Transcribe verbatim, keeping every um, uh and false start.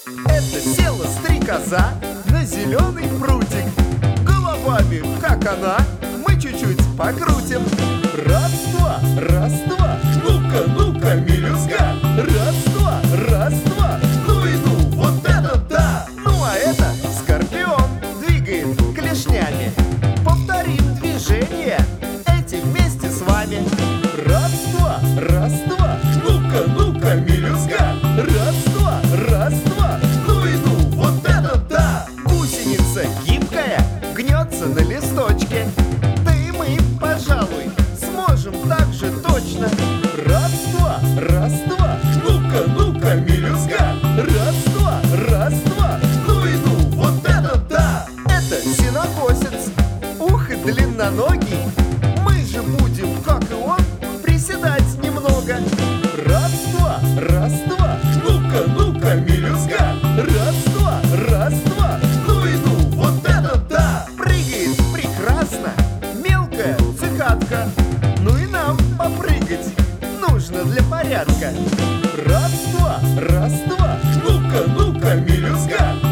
Это села стрекоза на зеленый прутик. Головами, как она, мы чуть-чуть покрутим. Раз, два, раз, два, ну-ка, ну-ка, мелюзга. Раз, два, раз, два, ну и ну, вот это да! Ну а это скорпион двигает клешнями. Повторим движение эти вместе с вами. Раз, два, раз, два, ну-ка, ну-ка, мелюзга. Раз, два, раз, два, ну и ну, вот это да! Гусеница гибкая гнется на листочке. Да и мы, пожалуй, сможем так же точно. Раз, два, раз, два, ну-ка, ну-ка, мелюзга. Раз, два, раз, два, ну и ну, вот это да! Это сенокосец, ух и длинноногий. Мы же будем, как и он, приседать немного. Раз, два, раз, два, ну-ка, ну-ка, мелюзга. Раз, два, раз, два, ну и ну, вот это да! Прыгает прекрасно мелкая цикадка. Ну и нам попрыгать нужно для порядка. Раз, два, раз, два, ну-ка, ну-ка, мелюзга.